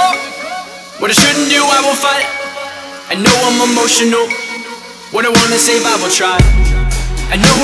What I shouldn't do, I will fight. I know I'm emotional. What I wanna save, I will try. I know